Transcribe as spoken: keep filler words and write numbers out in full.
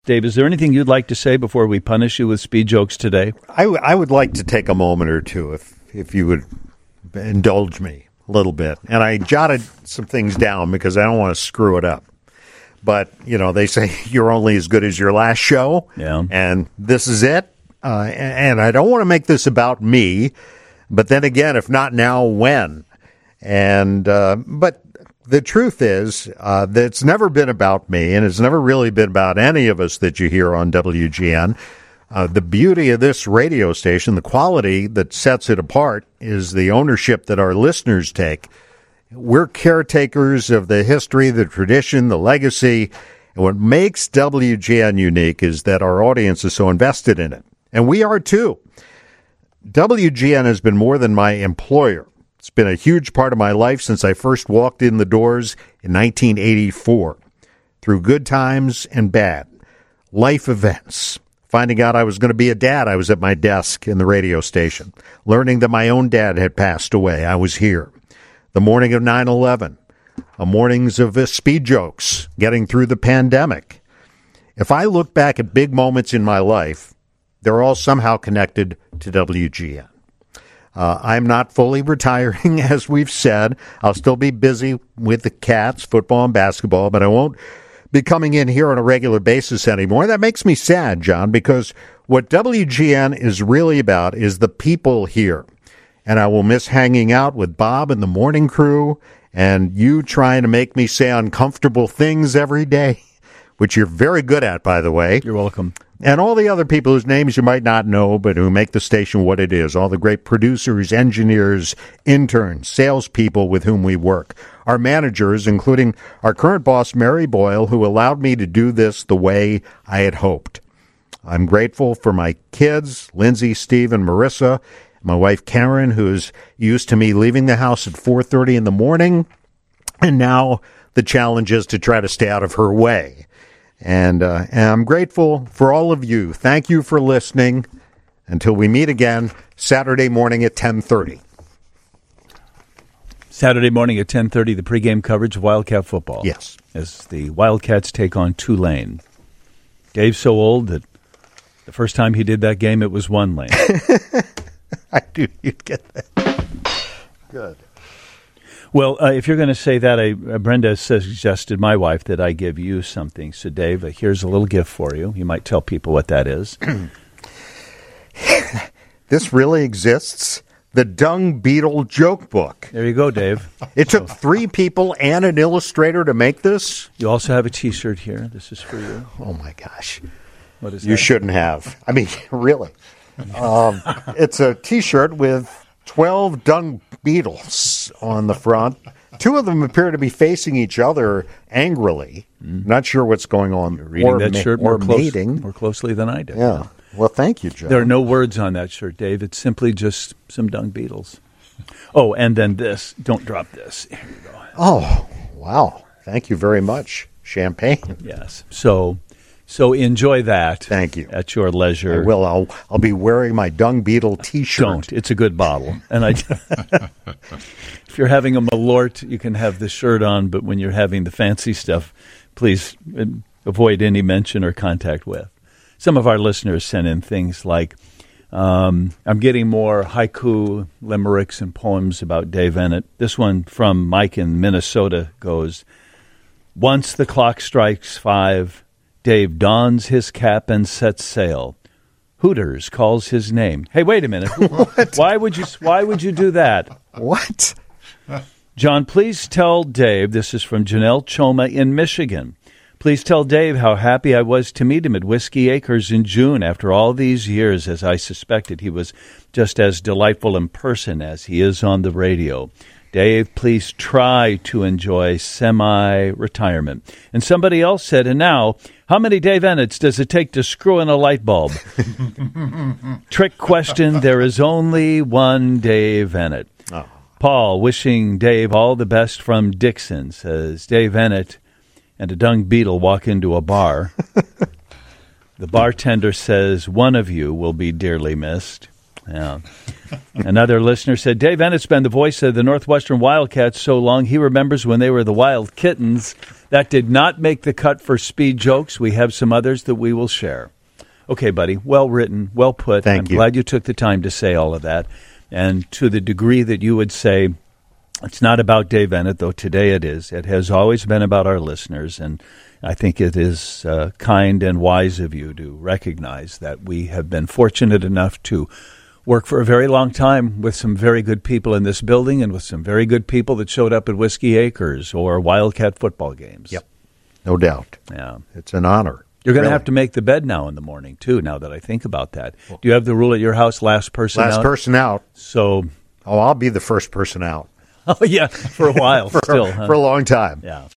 Dave, is there anything you'd like to say before we punish you with speed jokes today? I, w- I would like to take a moment or two, if if you would indulge me a little bit. And I jotted some things down because I don't want to screw it up. But, you know, they say you're only as good as your last show. Yeah. And this is it. Uh, and, and I don't want to make this about me. But then again, if not now, when? And uh, but the truth is uh, that it's never been about me, and it's never really been about any of us that you hear on W G N. Uh, the beauty of this radio station, the quality that sets it apart, is the ownership that our listeners take. We're caretakers of the history, the tradition, the legacy. And what makes W G N unique is that our audience is so invested in it. And we are too. W G N has been more than my employer. It's been a huge part of my life since I first walked in the doors in nineteen eighty-four. Through good times and bad. Life events. Finding out I was going to be a dad, I was at my desk in the radio station. Learning that my own dad had passed away, I was here. The morning of nine eleven. A mornings of uh, speed jokes. Getting through the pandemic. If I look back at big moments in my life, they're all somehow connected to W G N. Uh, I'm not fully retiring, as we've said. I'll still be busy with the Cats, football and basketball, but I won't be coming in here on a regular basis anymore. That makes me sad, John, because what W G N is really about is the people here. And I will miss hanging out with Bob and the morning crew and you trying to make me say uncomfortable things every day, which you're very good at, by the way. You're welcome. And all the other people whose names you might not know, but who make the station what it is. All the great producers, engineers, interns, salespeople with whom we work. Our managers, including our current boss, Mary Boyle, who allowed me to do this the way I had hoped. I'm grateful for my kids, Lindsay, Steve, and Marissa. My wife, Karen, who is used to me leaving the house at four thirty in the morning. And now the challenge is to try to stay out of her way. And, uh, and I'm grateful for all of you. Thank you for listening. Until we meet again, Saturday morning at ten thirty. Saturday morning at ten thirty, the pregame coverage of Wildcat football. Yes. As the Wildcats take on Tulane. Dave's so old that the first time he did that game, it was one lane. I knew you'd get that. Good. Well, uh, if you're going to say that, I, uh, Brenda suggested, my wife, that I give you something. So, Dave, uh, here's a little gift for you. You might tell people what that is. This really exists? The Dung Beetle Joke Book. There you go, Dave. It took three people and an illustrator to make this? You also have a T-shirt here. This is for you. Oh, my gosh. What is You that? shouldn't have. I mean, really. Um, it's a T-shirt with twelve dung beetles on the front. Two of them appear to be facing each other angrily. Mm. Not sure what's going on. You're reading or that ma- shirt or more, close, mating. more closely than I did. Yeah. Well, thank you, Joe. There are no words on that shirt, Dave. It's simply just some dung beetles. Oh, and then this. Don't drop this. Here you go. Oh, wow. Thank you very much. Champagne. Yes. So... So enjoy that. Thank you. At your leisure. I will. I'll, I'll be wearing my Dung Beetle T-shirt. Don't. It's a good bottle. And I, if you're having a Malort, you can have the shirt on, but when you're having the fancy stuff, please avoid any mention or contact with. Some of our listeners sent in things like, um, I'm getting more haiku, limericks, and poems about Dave Ennett. This one from Mike in Minnesota goes, once the clock strikes five, Dave dons his cap and sets sail. Hooters calls his name. Hey, wait a minute. Why would you Why would you do that? What? John, please tell Dave, this is from Janelle Choma in Michigan. Please tell Dave how happy I was to meet him at Whiskey Acres in June after all these years, as I suspected he was just as delightful in person as he is on the radio. Dave, please try to enjoy semi-retirement. And somebody else said, and now, how many Dave Ennetts does it take to screw in a light bulb? Trick question, there is only one Dave Ennett. Oh. Paul, wishing Dave all the best from Dixon, says Dave Ennett and a dung beetle walk into a bar. The bartender says, one of you will be dearly missed. Yeah. Another listener said, Dave Ennett's been the voice of the Northwestern Wildcats so long, he remembers when they were the Wild Kittens. That did not make the cut for speed jokes. We have some others that we will share. Okay, buddy. Well written, well put. Thank I'm you. glad you took the time to say all of that. And to the degree that you would say it's not about Dave Ennett, though today it is, it has always been about our listeners. And I think it is uh, kind and wise of you to recognize that we have been fortunate enough to work for a very long time with some very good people in this building and with some very good people that showed up at Whiskey Acres or Wildcat football games. Yep, no doubt. Yeah. It's an honor. You're going to Really. have to make the bed now in the morning, too, now that I think about that. Do you have the rule at your house, last person Last out? person out. So, Oh, I'll be the first person out oh, yeah, for a while for, still. Huh? for a long time. Yeah.